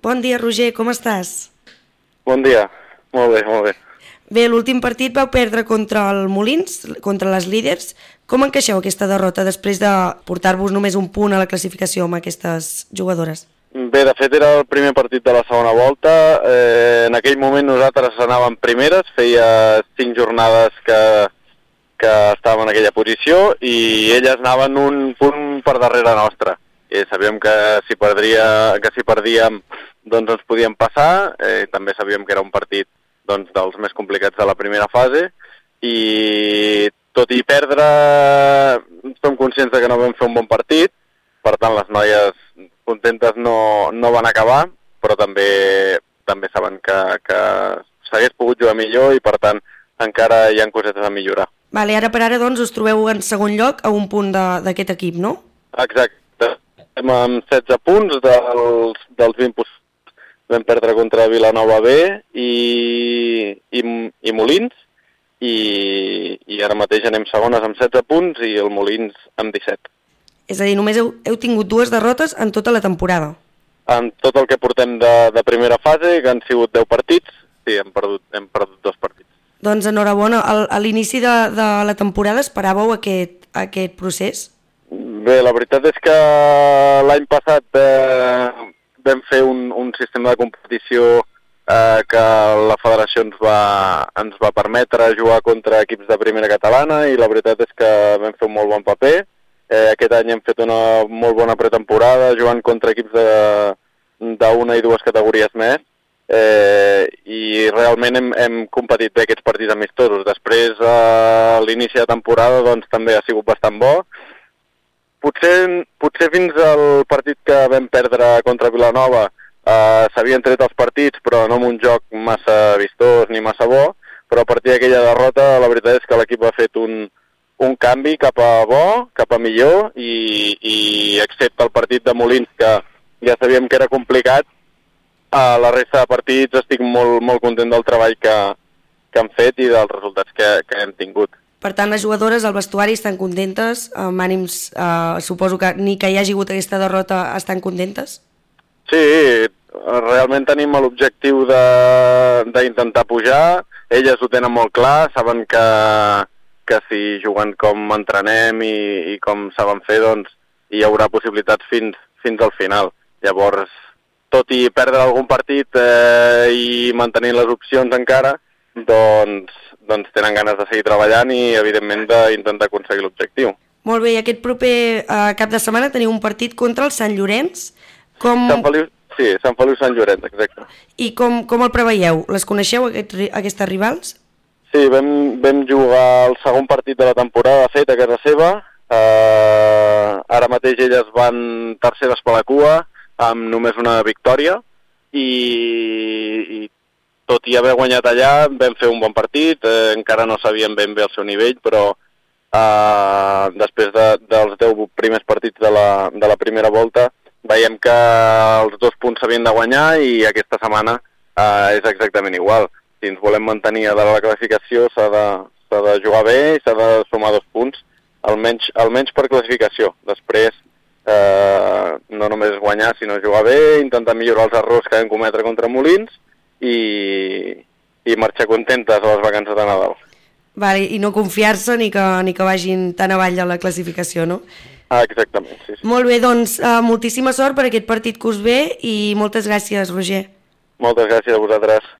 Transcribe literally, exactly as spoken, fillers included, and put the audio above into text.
Bon dia, Roger, com estàs? Bon dia, molt bé, molt bé. Bé, l'últim partit vau perdre contra el Molins, contra les líders. Com encaixeu aquesta derrota després de portar-vos només un punt a la classificació amb aquestes jugadores? Bé, de fet era el primer partit de la segona volta. Eh, en aquell moment nosaltres anàvem primeres, feia cinc jornades que, que estàvem en aquella posició i elles anaven un punt per darrere nostra. I sabíem que si, perdria, que si perdíem doncs ens podíem passar, eh, també sabíem que era un partit doncs, dels més complicats de la primera fase i tot i perdre som conscients de que no vam fer un bon partit, per tant les noies contentes no, no van acabar, però també també saben que, que s'hagués pogut jugar millor i per tant encara hi ha cosetes a millorar. Vale, ara per ara doncs us trobeu en segon lloc a un punt d'aquest equip, no? Exacte, estem amb setze punts dels, dels vint possibles. Vam perdre contra Vilanova B i, i, i Molins i, i ara mateix anem segones amb setze punts i el Molins amb disset. És a dir, només heu, heu tingut dues derrotes en tota la temporada. En tot el que portem de, de primera fase, que han sigut deu partits, sí, hem perdut, hem perdut dos partits. Doncs enhorabona, Al, a l'inici de, de la temporada esperàveu aquest, aquest procés? Bé, la veritat és que l'any passat eh, vam fer un, un sistema de competició eh, que la federació ens va, ens va permetre jugar contra equips de primera catalana i la veritat és que vam fer un molt bon paper. Eh, aquest any hem fet una molt bona pretemporada jugant contra equips d'una i dues categories més eh, i realment hem, hem competit bé aquests partits amistosos. Després, a l'inici de temporada, doncs també ha sigut bastant bo. Potser, potser fins al partit que vam perdre contra Vilanova eh, s'havien tret els partits, però no amb un joc massa vistós ni massa bo, però a partir d'aquella derrota la veritat és que l'equip ha fet un, un canvi cap a bo, cap a millor, i, i excepte el partit de Molins, que ja sabíem que era complicat, a la resta de partits estic molt, molt content del treball que, que han fet i dels resultats que, que hem tingut. Per tant, les jugadores al vestuari estan contentes, amb ànims, eh, suposo que ni que hi hagi hagut aquesta derrota estan contentes? Sí, realment tenim l'objectiu d'intentar pujar, elles ho tenen molt clar, saben que, que si juguen com entrenem i, i com saben fer, doncs hi haurà possibilitats fins, fins al final. Llavors, tot i perdre algun partit eh, i mantenir les opcions encara, doncs, doncs tenen ganes de seguir treballant i, evidentment, d'intentar aconseguir l'objectiu. Molt bé, i aquest proper eh, cap de setmana teniu un partit contra el Sant Llorenç. Com... Sant Feliu, sí, Sant Feliu Sant Llorenç, exacte. I com, com el preveieu? Les coneixeu, aquest, aquestes rivals? Sí, vam, vam jugar el segon partit de la temporada, de fet, a casa seva. Eh, ara mateix elles van terceres per la cua, amb només una victòria, i, i tot i haver guanyat allà, vam fer un bon partit, eh, encara no sabíem ben bé el seu nivell, però eh, després de, dels deu primers partits de la, de la primera volta, veiem que els dos punts s'havien de guanyar i aquesta setmana eh, és exactament igual. Si ens volem mantenir a dalt de la classificació s'ha de, s'ha de jugar bé i s'ha de sumar dos punts, almenys, almenys per classificació. Després, eh, no només guanyar, sinó jugar bé, intentar millorar els errors que vam cometre contra Molins, I, i marxar contentes a les vacances de Nadal. Vale, i no confiar-se ni que, ni que vagin tan avall a la classificació, no? Ah, exactament, sí, sí. Molt bé, doncs uh, moltíssima sort per aquest partit que us ve i moltes gràcies, Roger. Moltes gràcies a vosaltres.